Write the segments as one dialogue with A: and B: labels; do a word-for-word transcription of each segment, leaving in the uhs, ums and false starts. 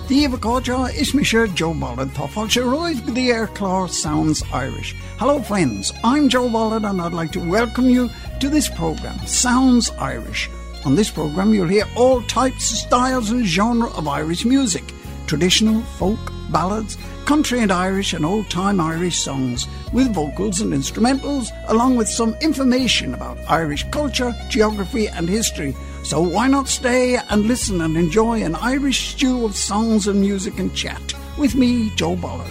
A: Díomh Cóide is me sure Joe Bollard Thoughtful Roy's with the Air Claw Sounds Irish. Hello friends, I'm Joe Bollard and I'd like to welcome you to this programme, Sounds Irish. On this programme you'll hear all types, styles and genre of Irish music. Traditional, folk, ballads, country and Irish and old-time Irish songs with vocals and instrumentals, along with some information about Irish culture, geography and history. So why not stay and listen and enjoy an Irish stew of songs and music and chat with me, Joe Bollard.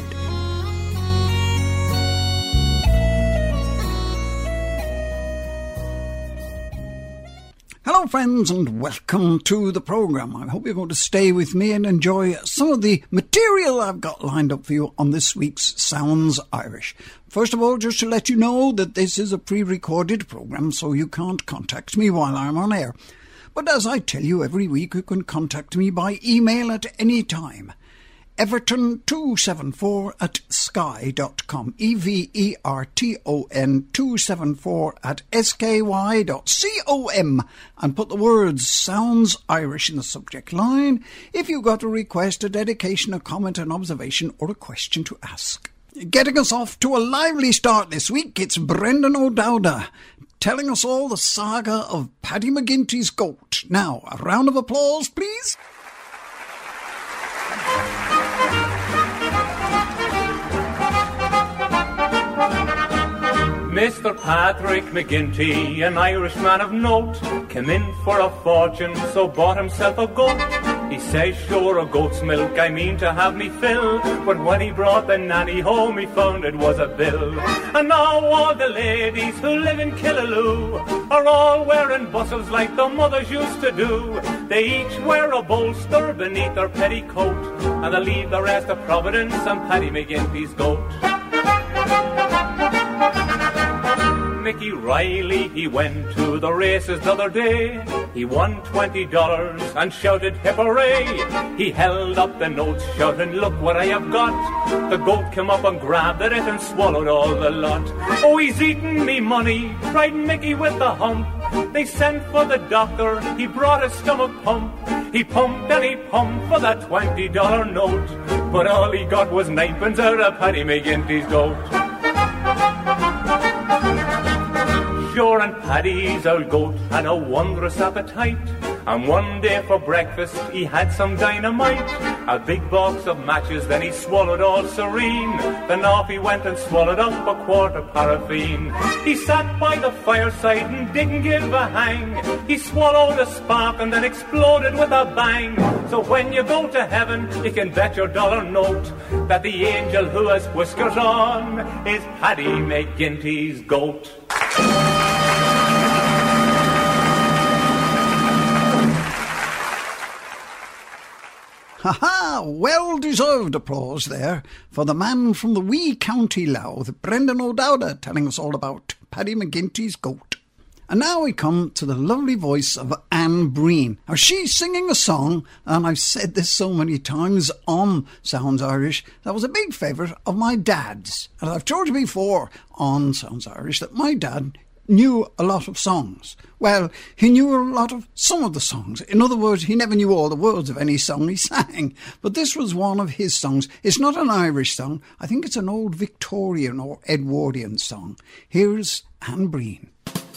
A: Hello friends and welcome to the programme. I hope you're going to stay with me and enjoy some of the material I've got lined up for you on this week's Sounds Irish. First of all, just to let you know that this is a pre-recorded programme, so you can't contact me while I'm on air. But as I tell you every week, you can contact me by email at any time. Everton two seven four at sky dot com. E V E R T O N two seven four at S K Y dot com. And put the words Sounds Irish in the subject line if you've got a request, a dedication, a comment, an observation or a question to ask. Getting us off to a lively start this week, it's Brendan O'Dowda, telling us all the saga of Paddy McGinty's goat. Now, a round of applause, please.
B: Mister Patrick McGinty, an Irishman of note, came in for a fortune, so bought himself a goat. He says, sure, a goat's milk I mean to have me fill, but when he brought the nanny home, he found it was a bill. And now all the ladies who live in Killaloe are all wearing bustles like the mothers used to do. They each wear a bolster beneath their petticoat, and they leave the rest of Providence and Paddy McGinty's goat. Mickey Riley, he went to the races the other day. He won twenty dollars and shouted hip hooray. He held up the notes shouting, look what I have got. The goat came up and grabbed at it and swallowed all the lot. Oh, he's eating me money, cried Mickey with the hump. They sent for the doctor, he brought a stomach pump. He pumped and he pumped for that twenty dollar note, but all he got was ninepence out of Paddy McGinty's goat. Sure, and Paddy's old goat had a wondrous appetite, and one day for breakfast he had some dynamite, a big box of matches, then he swallowed all serene. Then off he went and swallowed up a quart of paraffin. He sat by the fireside and didn't give a hang. He swallowed a spark and then exploded with a bang. So when you go to heaven, you can bet your dollar note that the angel who has whiskers on is Paddy McGinty's goat.
A: Ha-ha! Well-deserved applause there for the man from the wee County Louth, Brendan O'Dowda, telling us all about Paddy McGinty's goat. And now we come to the lovely voice of Anne Breen. Now she's singing a song, and I've said this so many times on Sounds Irish, that was a big favourite of my dad's. And I've told you before on Sounds Irish that my dad knew a lot of songs. Well, he knew a lot of some of the songs. In other words, he never knew all the words of any song he sang. But this was one of his songs. It's not an Irish song. I think it's an old Victorian or Edwardian song. Here's Anne Breen.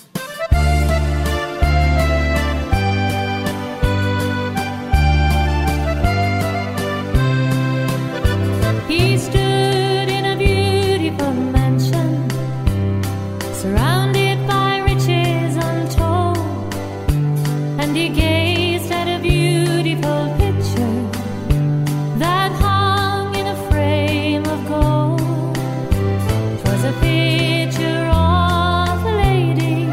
C: He stood in a beautiful mansion, surrounded and he gazed at a beautiful picture that hung in a frame of gold. 'Twas a picture of a lady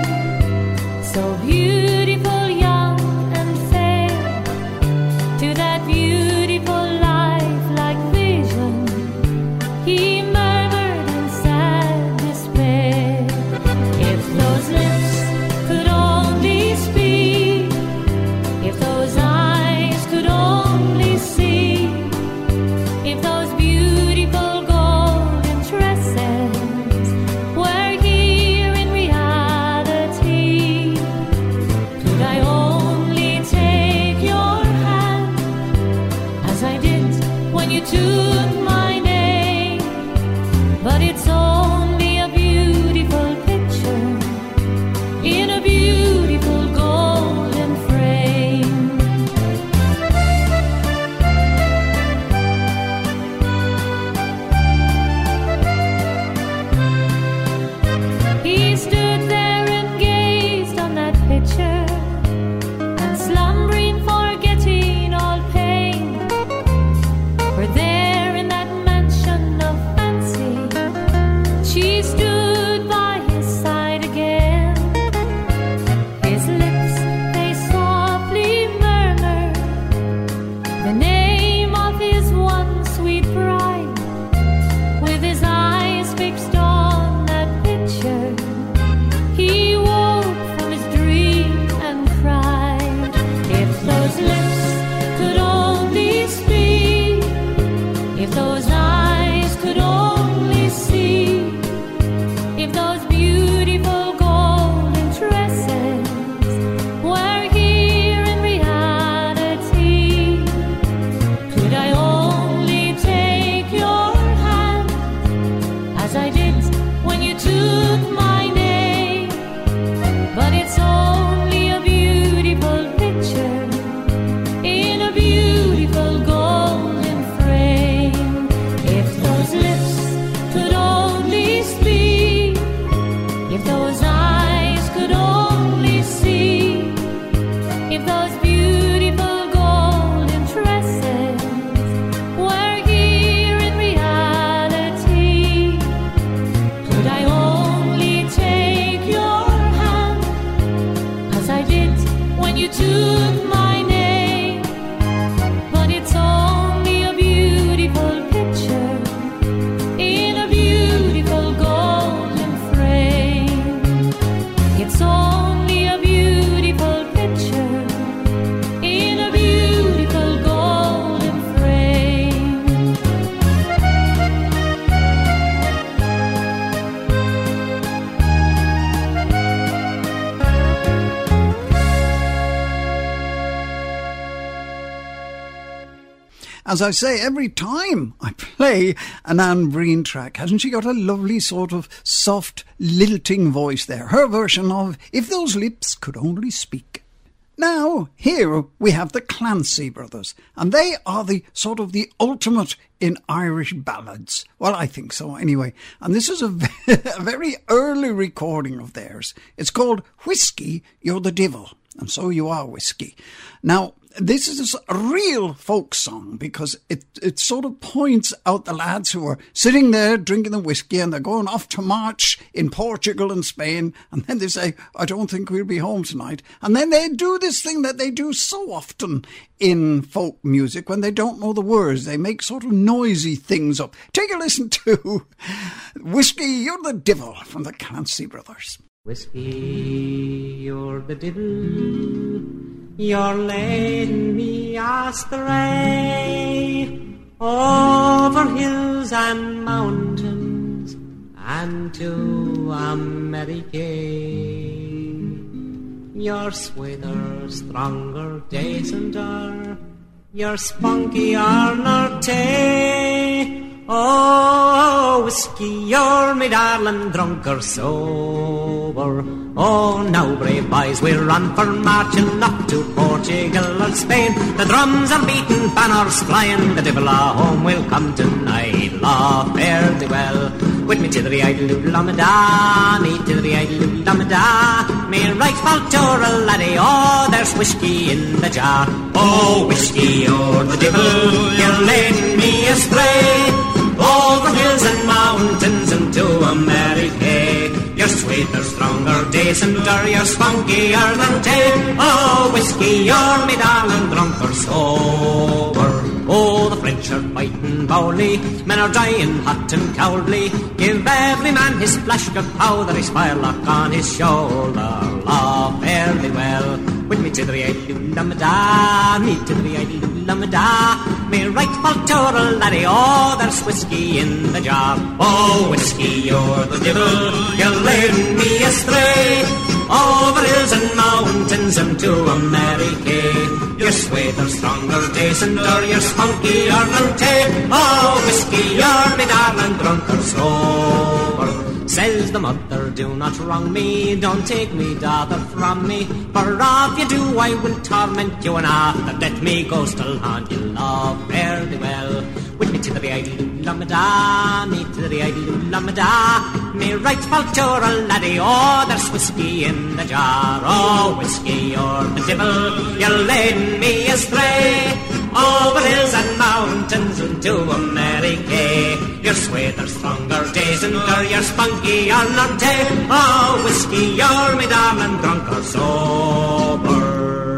C: took my name, but it's only a beautiful picture in a beautiful golden frame. He stood there and gazed on that picture, and slumbering, forgetting all pain. For there in that mansion of fancy, she stood by his side again. His lips, they softly murmured the name of his one sweet bride. With his eyes fixed on that picture, he woke from his dream and cried. If those lips could only speak, if those eyes could only see, if those beautiful golden tresses were here in reality, could I only take your hand as I did when you took my name? But it's only a beautiful picture in a beautiful golden frame. If those lips could only speak, if those eyes could only see, if those beautiful golden tresses were here in reality, could I only take your hand as I did when you took my name? But it's only a beautiful picture in a beautiful golden frame. It's only a beautiful picture in a beautiful golden frame.
A: As I say, every time I play an Anne Breen track, hasn't she got a lovely sort of soft, lilting voice there? Her version of If Those Lips Could Only Speak. Now, here we have the Clancy Brothers, and they are the sort of the ultimate in Irish ballads. Well, I think so anyway. And this is a, a very early recording of theirs. It's called Whiskey, You're the Devil. And so you are, Whiskey. Now, this is a real folk song because it, it sort of points out the lads who are sitting there drinking the whiskey and they're going off to march in Portugal and Spain, and then they say, I don't think we'll be home tonight. And then they do this thing that they do so often in folk music when they don't know the words. They make sort of noisy things up. Take a listen to Whiskey, You're the Devil from the Clancy Brothers.
D: Whiskey, you're the devil, you're leading me astray, over hills and mountains and to America. You're sweeter, stronger, decenter, you're spunkier nor tay. Oh, whiskey, you're me darling, drunk or sober. Oh, now, brave boys, we're on for marching up to Portugal or Spain. The drums are beating, banners flying, the devil a home will come tonight. Law, fare thee well, with me tiddly idle lamada, me tiddly idle lamada. Me right Baltura laddie, oh, there's whiskey in the jar. Oh, whiskey, you're the devil, you're leading me astray, over hills and mountains and to America. You're sweeter, stronger, decenter, you're spunkier than tay. Oh, whiskey, you're me darling, drunk or sober. Oh, the French are fighting bowly, men are dying hot and cowardly. Give every man his flash of powder, his firelock on his shoulder. Law, fare thee well, with me to the lamada, me to the lamada. Me right Baltura laddie, oh, there's whiskey in the jar. Oh, whiskey, you're the devil, you're leading me astray, over hills and mountains and to America. You're sweeter, stronger, decenter, you're spunky, you're naughty. Oh, whiskey, you're me darling, drunk or sober. Says the mother, do not wrong me, don't take me daughter from me. For if you do, I will torment you, and after that me go still haunt you, love fairly well. With me to the I-dee-doo-la-ma-da, me to the I-dee-doo-la-ma-da. Me right faltura laddie, oh, there's whiskey in the jar. Oh, whiskey, you're the devil, you're leading me astray. Over hills and mountains and to America. You're sweeter, stronger, decenter, you're spunky, you're naughty. Oh, whiskey, you're me darling, drunk or sober.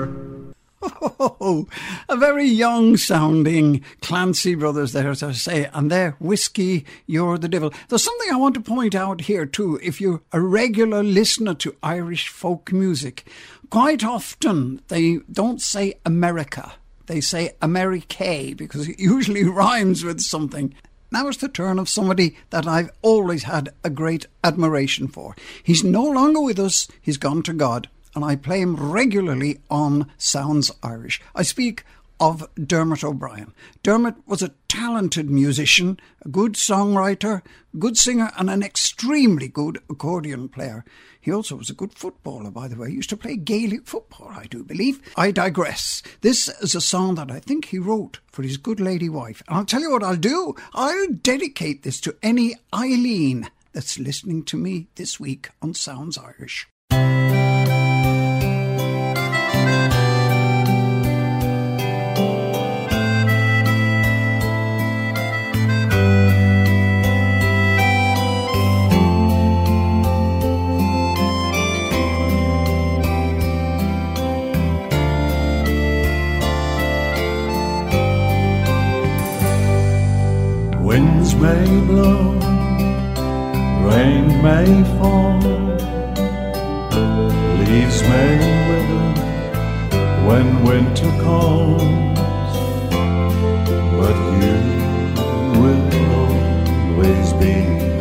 A: Oh, a very young-sounding Clancy Brothers there, as I say, and they're Whiskey, You're the Devil. There's something I want to point out here, too. If you're a regular listener to Irish folk music, quite often they don't say America. They say America, because it usually rhymes with something. Now it's the turn of somebody that I've always had a great admiration for. He's no longer with us. He's gone to God. And I play him regularly on Sounds Irish. I speak of Dermot O'Brien. Dermot was a talented musician, a good songwriter, good singer, and an extremely good accordion player. He also was a good footballer, by the way. He used to play Gaelic football, I do believe. I digress. This is a song that I think he wrote for his good lady wife. And I'll tell you what I'll do. I'll dedicate this to any Eileen that's listening to me this week on Sounds Irish.
E: Winds may blow, rain may fall, leaves may wither when winter calls, but you will always be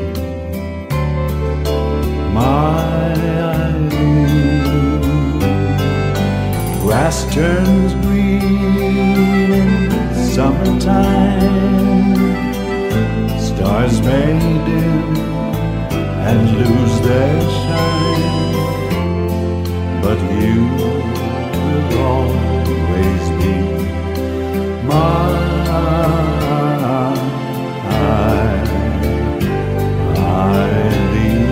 E: my Eileen. Grass turns green in summertime, stars may dim and lose their shine, but you will always be my Eileen.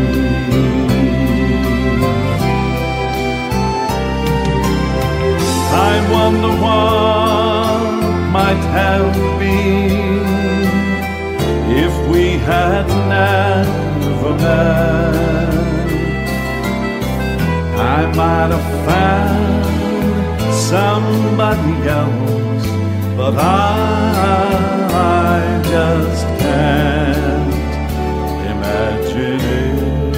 E: I wonder what might have been if we had never met. I might have found somebody else, but I, I just can't imagine it.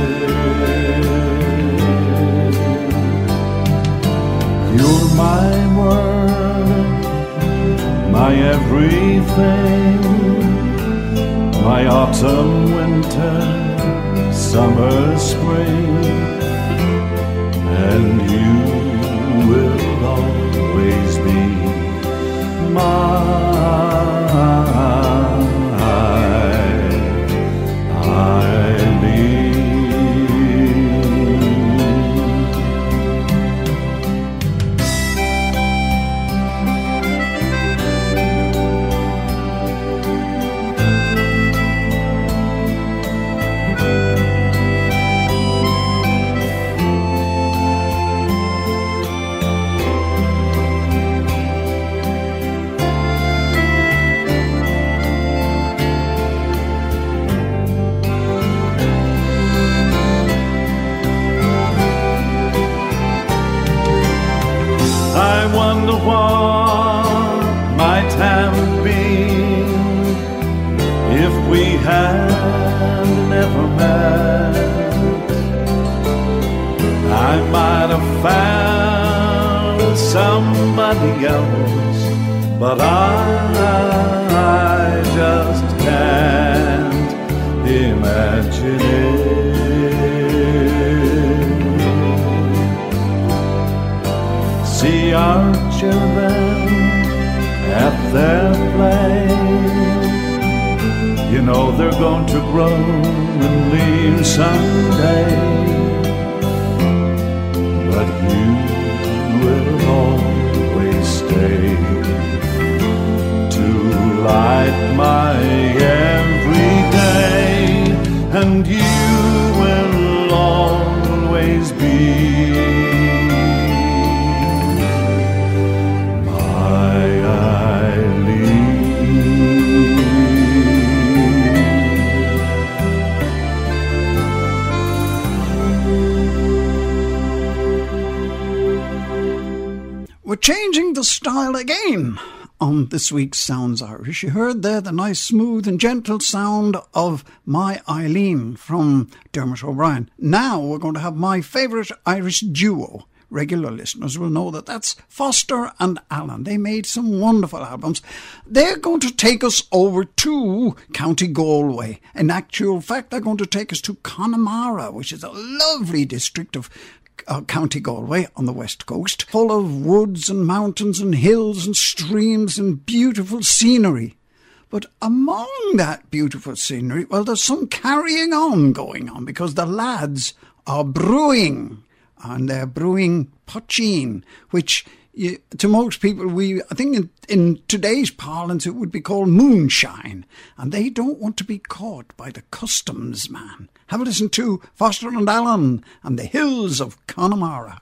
E: You're my world, my everything, my autumn, winter, summer, spring, and you will always be my Eileen. I wonder what might have been if we had never met. I might have found somebody else, but I, I just can't imagine it. their play. You know they're going to grow and leave someday, but you will always stay to light my every day, and you will always be my Eileen.
A: We're changing the style again on this week's Sounds Irish. You heard there the nice, smooth and gentle sound of My Eileen from Dermot O'Brien. Now we're going to have my favourite Irish duo. Regular listeners will know that that's Foster and Allen. They made some wonderful albums. They're going to take us over to County Galway. In actual fact, they're going to take us to Connemara, which is a lovely district of Uh, County Galway on the west coast, full of woods and mountains and hills and streams and beautiful scenery. But among that beautiful scenery, well, there's some carrying on going on, because the lads are brewing, and they're brewing poitín, which you, to most people, we I think in, in today's parlance it would be called moonshine, and they don't want to be caught by the customs man. Have a listen to Foster and Allen and the Hills of Connemara.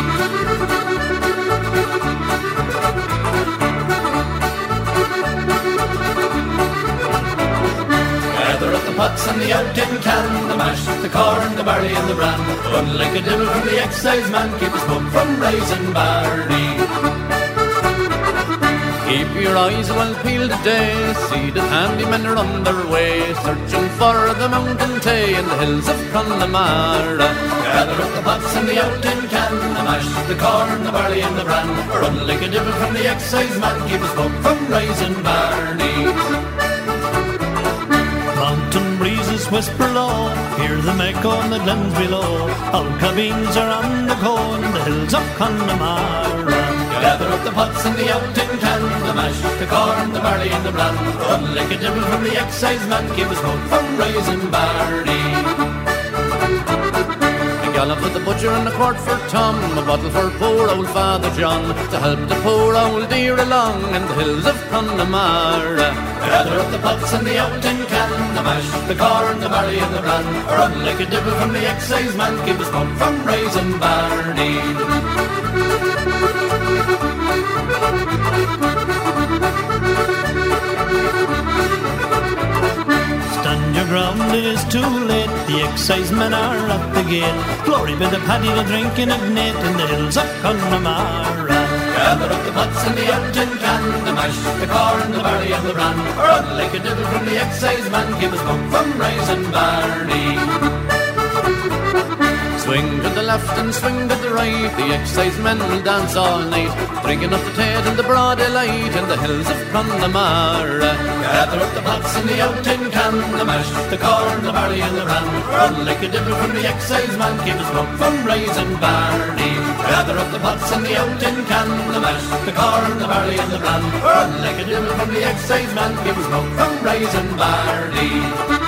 F: Gather up the pots and the out tin can, the mash, the corn, the barley and the bran. Run like a devil from the excise man, keep us smoke from raisin barley. Keep your eyes well peeled today, see that handymen are on their way, searching for the mountain tay in the hills of Connemara. Gather up the pots and the out tin can, the mash, the corn, the barley and the bran. Run like a devil from the excise man, keep us smoke from raisin barley.
G: Mountain breezes whisper low, hear them echo in the glens below. All cabins are on the go in the hills of Connemara.
F: Gather up the pots and the out tin can, the mash, the corn, the barley and the bran. Run like a devil from the excise man, keep us smoke from raisin barley. A gallop for the butcher and a quart for Tom, a bottle for poor old Father John, to help the poor old dear along in the hills of Connemara. Gather up the pots and the out tin can, the mash, the corn, the barley and the bran. Run like a devil from the excise man, keep us smoke from raisin barley.
G: Stand your ground, it is too late, the excise men are at the gate. Glory be the paddy, the drinking at Nate in the hills of Connemara.
F: Gather up the pots and the out tin can, the mash, the corn, the barley and the bran. Run like a devil from the excise man, keep us smoke from raisin barley. Swing to the left and swing to the right, the excise men will dance all night, drinking up the Tate and the broad delight in the hills of Connemara. Gather up the pots and the out tin can, the mash, the corn, the barley and the bran. Run like a devil from the excise man, keep us smoke from raisin barley. Gather up the pots and the out tin can, the mash, the corn, the barley and the bran. Run like a devil from the excise man, keep us smoke from raisin barley.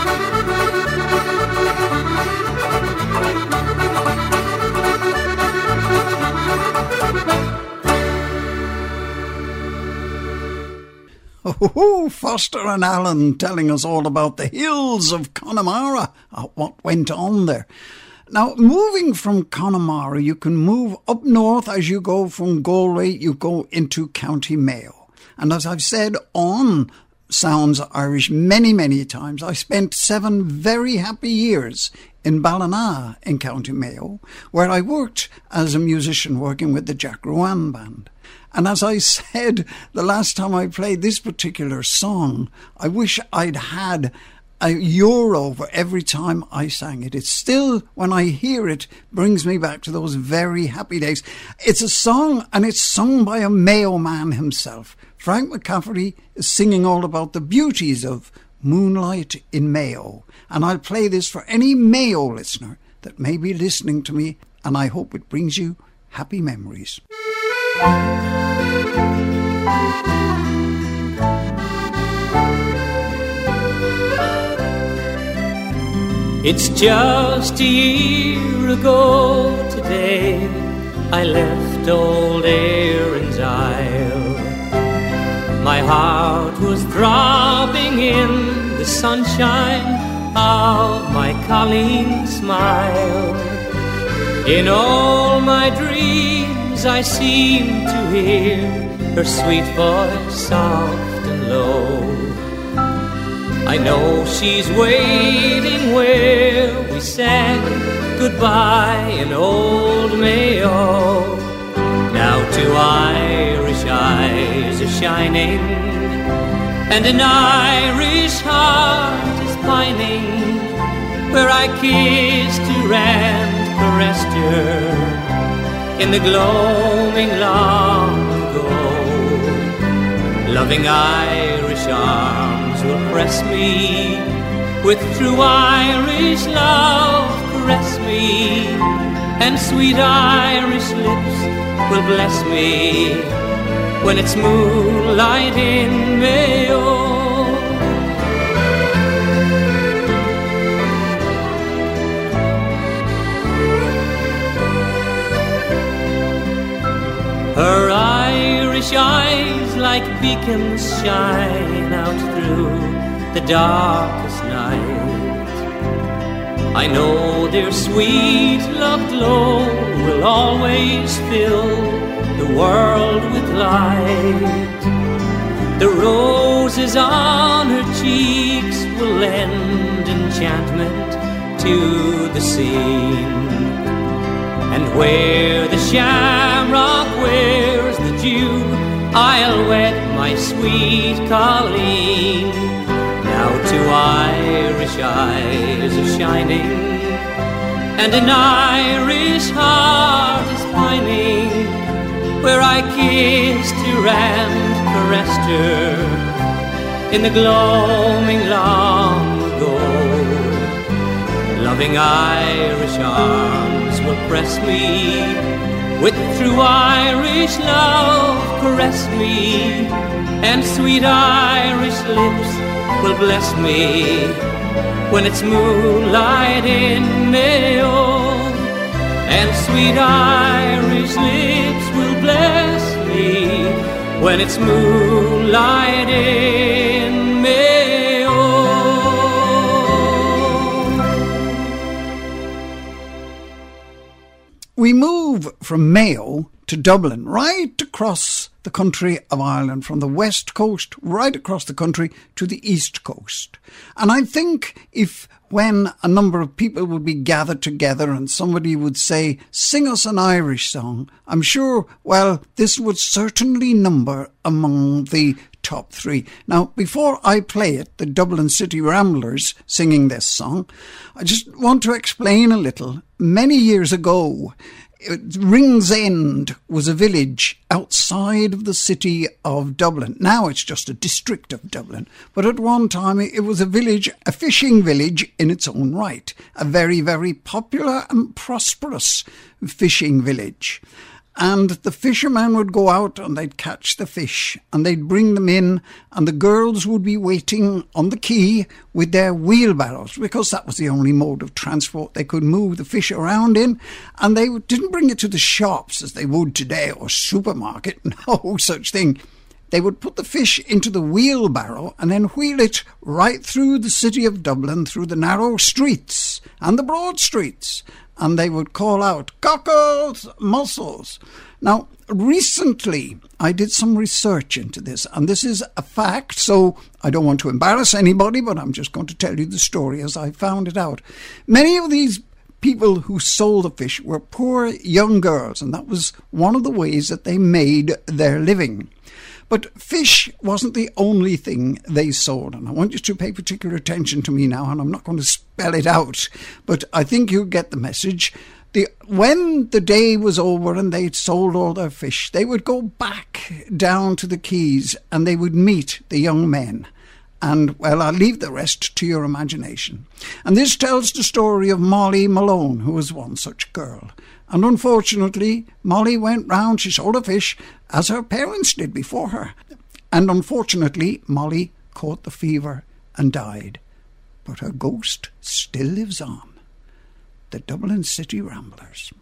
A: Oh, Foster and Allen telling us all about the hills of Connemara, uh, what went on there. Now, moving from Connemara, you can move up north as you go from Galway, you go into County Mayo. And as I've said on Sounds Irish many, many times, I spent seven very happy years in Ballina in County Mayo, where I worked as a musician working with the Jack Ruane Band. And as I said the last time I played this particular song, I wish I'd had a euro for every time I sang it. It still, when I hear it, brings me back to those very happy days. It's a song, and it's sung by a Mayo man himself. Frank McCafferty is singing all about the beauties of moonlight in Mayo. And I'll play this for any Mayo listener that may be listening to me, and I hope it brings you happy memories.
H: It's just a year ago today I left old Erin's Isle. My heart was throbbing in the sunshine of my Colleen's smile. In all my dreams I seem to hear her sweet voice soft and low. I know she's waiting where we said goodbye in old Mayo. Now two Irish eyes are shining, and an Irish heart is pining, where I kissed her and caressed her in the gloaming long ago. Loving Irish arms will press me, with true Irish love caress me, and sweet Irish lips will bless me when it's moonlight in Mayo. Her Irish eyes like beacons shine out through the darkest night. I know their sweet love glow will always fill the world with light. The roses on her cheeks will lend enchantment to the scene, and where the shamrock wears the dew, I'll wed my sweet Colleen. Now two Irish eyes are shining, and an Irish heart is pining, where I kissed her and caressed her in the gloaming long ago. Loving Irish arms will press me, with true Irish love caress me, and sweet Irish lips will bless me when it's moonlight in Mayo. And sweet Irish lips will bless me when it's moonlight in Mayo.
A: We move from Mayo to Dublin, right across the country of Ireland, from the west coast right across the country to the east coast. And I think if when a number of people would be gathered together and somebody would say, sing us an Irish song, I'm sure, well, this would certainly number among the top three. Now, before I play it, the Dublin City Ramblers singing this song, I just want to explain a little. Many years ago, Ringsend was a village outside of the city of Dublin. Now it's just a district of Dublin. But at one time it was a village, a fishing village in its own right. A very, very popular and prosperous fishing village. And the fishermen would go out and they'd catch the fish and they'd bring them in, and the girls would be waiting on the quay with their wheelbarrows, because that was the only mode of transport they could move the fish around in. And they didn't bring it to the shops as they would today, or supermarket, no such thing. They would put the fish into the wheelbarrow and then wheel it right through the city of Dublin, through the narrow streets and the broad streets. And they would call out, cockles, mussels. Now, recently, I did some research into this, and this is a fact, so I don't want to embarrass anybody, but I'm just going to tell you the story as I found it out. Many of these people who sold the fish were poor young girls, and that was one of the ways that they made their living. But fish wasn't the only thing they sold, and I want you to pay particular attention to me now, and I'm not going to spell it out, but I think you'll get the message. The, when the day was over and they'd sold all their fish, they would go back down to the quays and they would meet the young men. And, well, I'll leave the rest to your imagination. And this tells the story of Molly Malone, who was one such girl. And unfortunately, Molly went round, she sold a fish, as her parents did before her. And unfortunately, Molly caught the fever and died. but her ghost still lives on. The Dublin City Ramblers.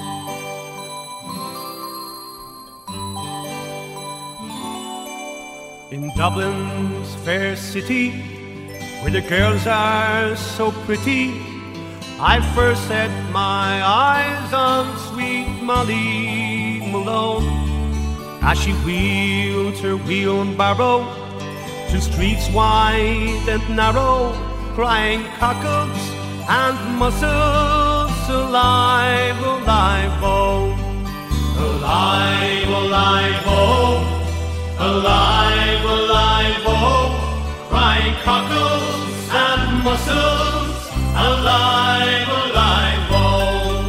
E: In Dublin's fair city, where the girls are so pretty, I first set my eyes on sweet Molly Malone, as she wheeled her wheelbarrow through streets wide and narrow, crying cockles and mussels, alive, alive, oh, alive, alive, oh. Alive, alive, oh, crying cockles and mussels, alive, alive, oh.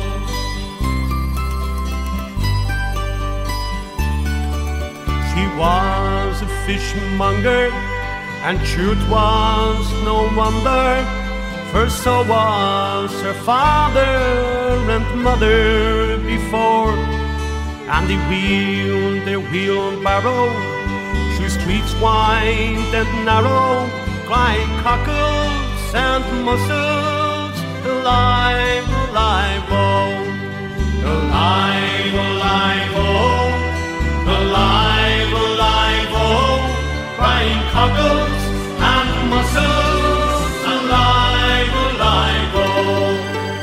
E: She was a fishmonger, and truth was no wonder, for so was her father and mother before, and they wheeled their wheelbarrow through streets wide and narrow, crying cockles and mussels, alive, alive, oh, alive, alive, oh, alive, alive, oh, crying cockles and mussels, alive, alive, oh.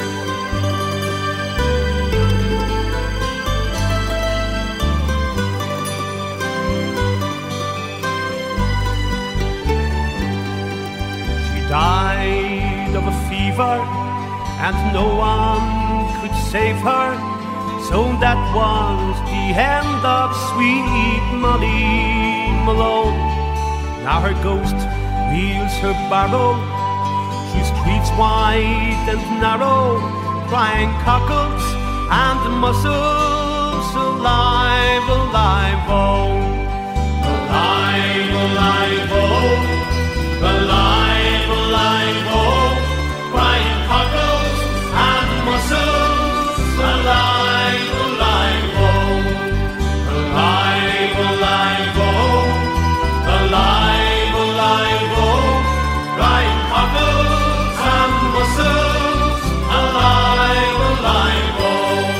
E: Died of a fever, and no one could save her, so that was the end of sweet Molly Malone. Now her ghost wheels her barrow through streets wide and narrow, crying cockles and mussels, alive, alive, oh, alive, alive, oh, alive, alive, oh, crying cockles and mussels, alive, alive, oh, alive, alive, oh, alive, alive, oh, crying cockles and mussels, alive, alive, oh.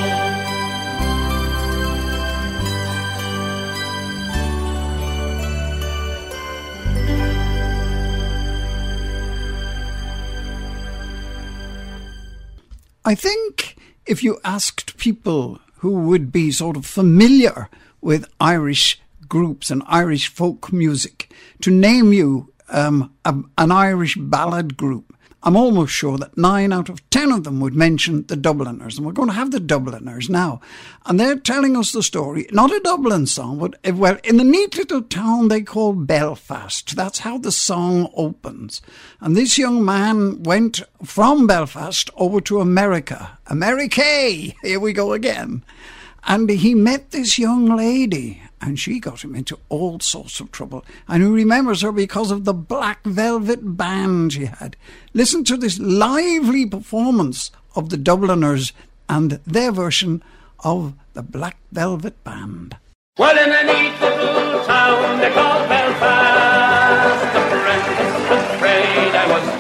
A: I think if you asked people who would be sort of familiar with Irish groups and Irish folk music to name you um, a, an Irish ballad group, I'm almost sure that nine out of ten of them would mention the Dubliners. And we're going to have the Dubliners now. And they're telling us the story, not a Dublin song, but well, in the neat little town they call Belfast. That's how the song opens. And this young man went from Belfast over to America. America! Here we go again. And he met this young lady, and she got him into all sorts of trouble. And he remembers her because of the Black Velvet Band she had. Listen to this lively performance of the Dubliners and their version of the Black Velvet Band.
B: Well, in a neat little town they call Belfast, apprentice of trade I was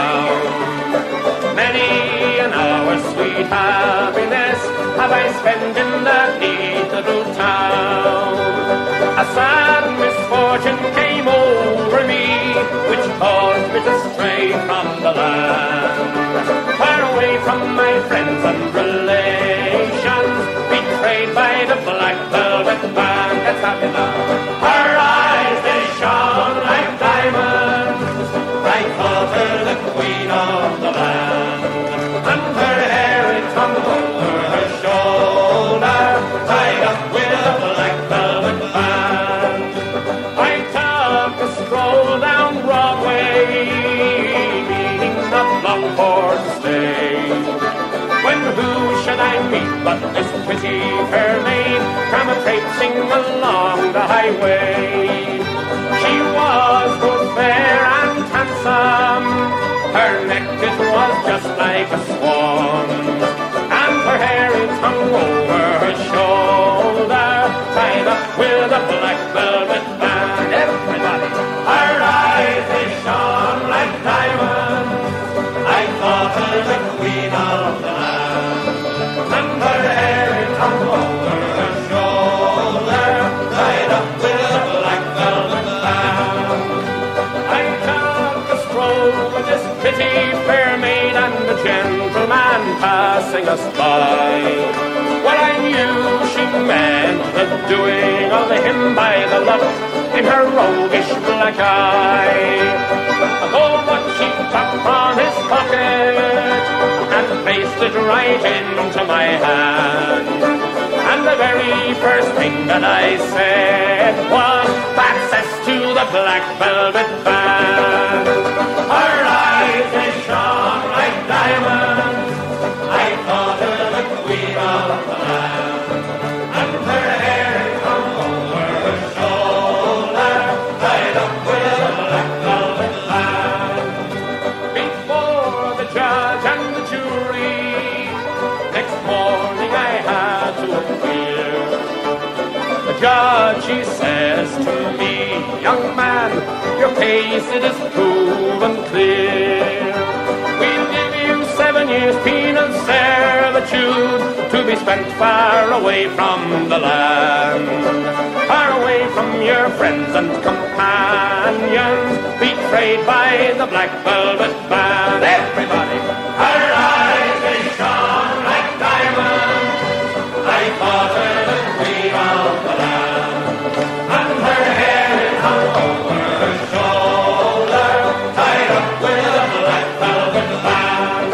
B: found. Many an hour sweet happiness have I spent in that neat little town. A sad misfortune came over me, which caused me to stray from the land, far away from my friends and relations, betrayed by the Black Velvet Band. That's happy now. Her eyes, they shone like diamonds, I thought her the queen of the land, and her hair it hung over her shoulder, tied up with a black velvet band. I took a stroll down Broadway, meaning not long for to stay, when who should I meet but this pretty fair maid, come a traipsing along the highway. She was both fair and handsome, her neck it was just like a swan, and her hair it hung over her shoulder, tied up with a black velvet band. Everybody, her eyes they shone like diamonds, passing us by. Well, I knew she meant the doing of him by the lot in her roguish black eye. Oh, but she took from his pocket and placed it right into my hand. And the very first thing that I said was access to the black velvet band. Her eyes, they shone like diamonds. I thought her the queen of the land. And her hair hung over her shoulder, tied up with a black velvet band. Before the judge and the jury, next morning I had to appear. The judge, he says to me, young man, your case it is proven clear. We'll give you seven years penal servitude to be spent far away from the land, far away from your friends and companions, betrayed by the black velvet band. Everybody, her eyes, they shone like diamonds. I thought her the queen of the land, and her hair it hung over her shoulder, tied up with a black velvet band.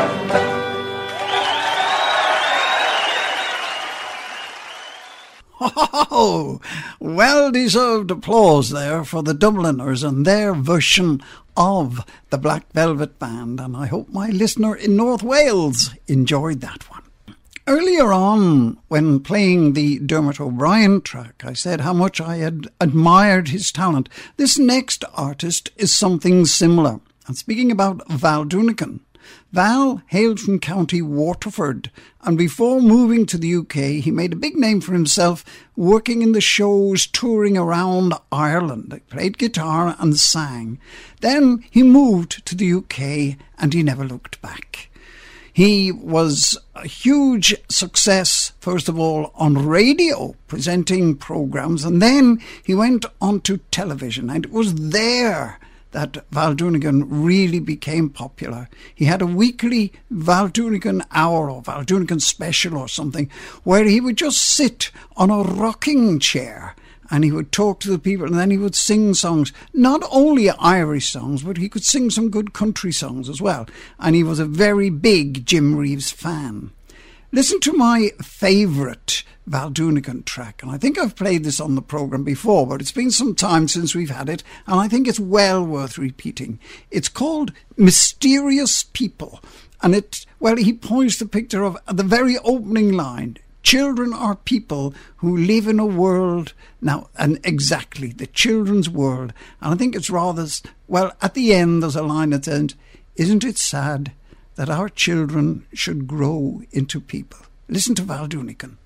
A: Oh, well-deserved applause there for the Dubliners and their version of the Black Velvet Band, and I hope my listener in North Wales enjoyed that one. Earlier on, when playing the Dermot O'Brien track, I said how much I had admired his talent. This next artist is something similar. I'm speaking about Val Doonican. Val hailed from County Waterford, and before moving to the U K, he made a big name for himself working in the shows touring around Ireland. He played guitar and sang. Then he moved to the U K, and he never looked back. He was a huge success, first of all, on radio, presenting programmes, and then he went on to television, and it was there that Val Doonican really became popular. He had a weekly Val Doonican hour or Val Doonican special or something, where he would just sit on a rocking chair and he would talk to the people, and then he would sing songs, not only Irish songs, but he could sing some good country songs as well. And he was a very big Jim Reeves fan. Listen to my favourite Val Doonican track, and I think I've played this on the programme before, but it's been some time since we've had it, and I think it's well worth repeating. It's called Mysterious People, and it, well, he points the picture of the very opening line. Children are people who live in a world, now, and exactly, the children's world. And I think it's rather, well, at the end there's a line that says, isn't it sad that our children should grow into people? Listen to Val Doonican.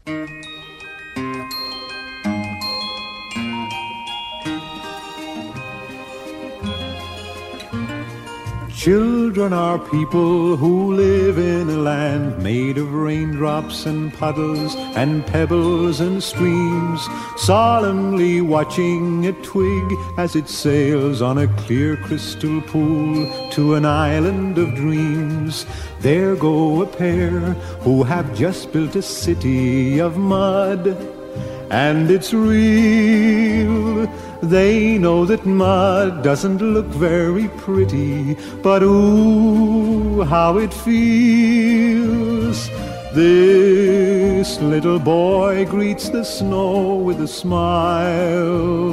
E: Children are people who live in a land made of raindrops and puddles and pebbles and streams, solemnly watching a twig as it sails on a clear crystal pool to an island of dreams. There go a pair who have just built a city of mud, and it's real. They know that mud doesn't look very pretty, but ooh, how it feels. This little boy greets the snow with a smile.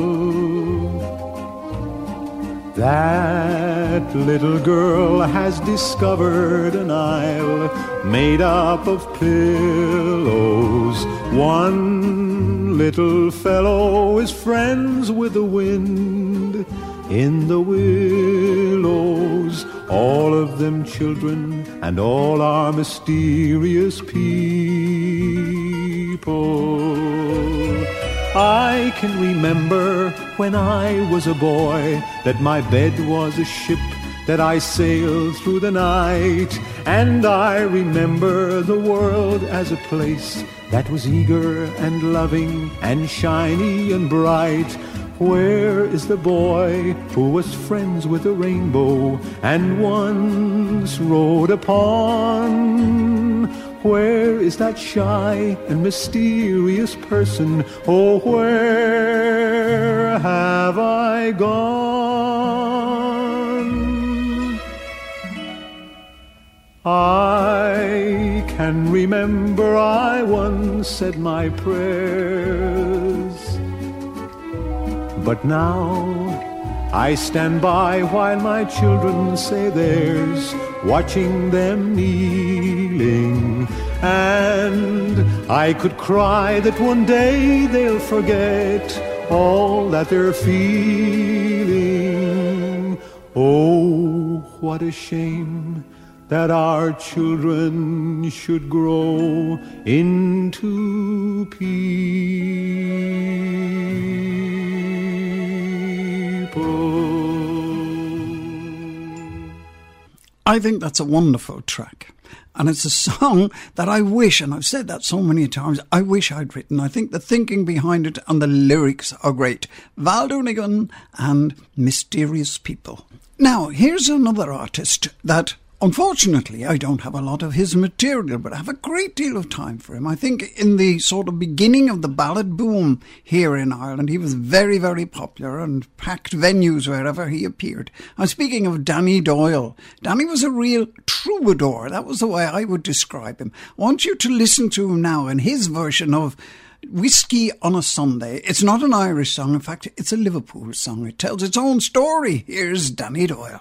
E: That little girl has discovered an isle made up of pillows. One little fellow is friends with the wind in the willows. All of them children, and all are mysterious people. I can remember when I was a boy that my bed was a ship, that I sailed through the night. And I remember the world as a place that was eager and loving and shiny and bright. Where is the boy who was friends with the rainbow and once rode upon? Where is that shy and mysterious person? Oh, where have I gone? I can remember I once said my prayers, but now I stand by while my children say theirs, watching them kneeling. And I could cry that one day they'll forget all that they're feeling. Oh, what a shame that our children should grow into people.
A: I think that's a wonderful track. And it's a song that I wish, and I've said that so many times, I wish I'd written. I think the thinking behind it and the lyrics are great. Val Donegan and Mysterious People. Now, here's another artist that, unfortunately, I don't have a lot of his material, but I have a great deal of time for him. I think in the sort of beginning of the ballad boom here in Ireland, he was very, very popular and packed venues wherever he appeared. I'm speaking of Danny Doyle. Danny was a real troubadour. That was the way I would describe him. I want you to listen to him now in his version of Whiskey on a Sunday. It's not an Irish song. In fact, it's a Liverpool song. It tells its own story. Here's Danny Doyle.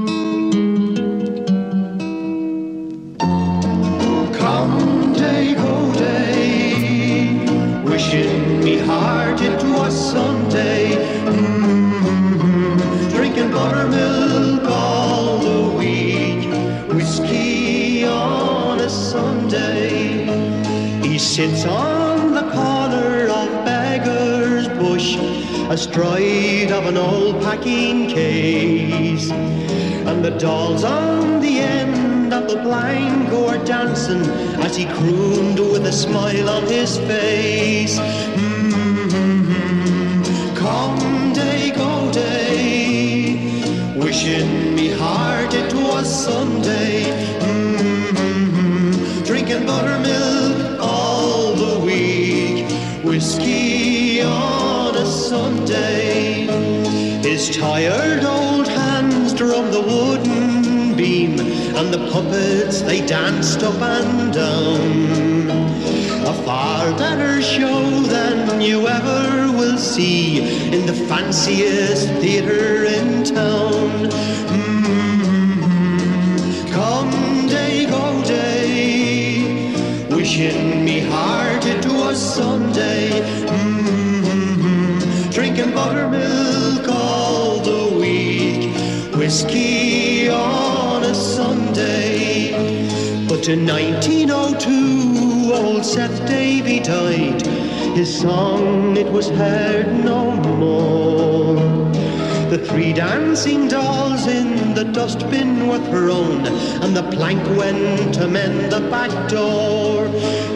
I: Come day, go day, wishing me heart it was Sunday. Mm-hmm. Drinking buttermilk all the week, whiskey on a Sunday. He sits on the corner of Beggar's Bush, astride of an old packing case, and the dolls on the end of the blind go are dancing as he crooned with a smile on his face. Mm-hmm. Come day, go day, wishing me heart it was Sunday. Mm-hmm. Drinking buttermilk all the week, whiskey on a Sunday. His tired old hands drum the wooden beam, and the puppets they danced up and down. A far better show than you ever will see in the fanciest theatre in town. Mm-hmm. Come day, go day, wishing me heart it was Sunday. Mm-hmm. Drinking buttermilk all the week, whiskey on a Sunday. But in nineteen oh two, old Seth Davey died. His song, it was heard no more. The three dancing dolls in the dustbin were thrown, and the plank went to mend the back door.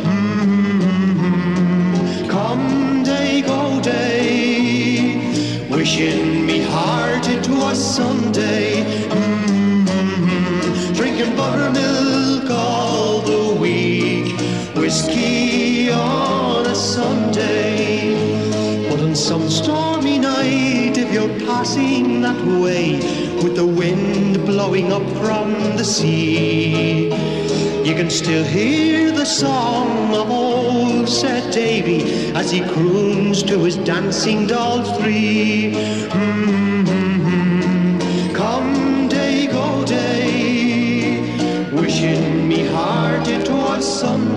I: Mm-hmm. Come day, go day, wishing me heart it was Sunday. Mm-hmm. Drinking buttermilk all the week, whiskey on a Sunday. But on some stormy night, if you're passing that way, with the wind blowing up from the sea, you can still hear the song of old Seth Davey as he croons to his dancing dolls three. Mm-hmm. Come day, go day, wishing me heart it was Sunday.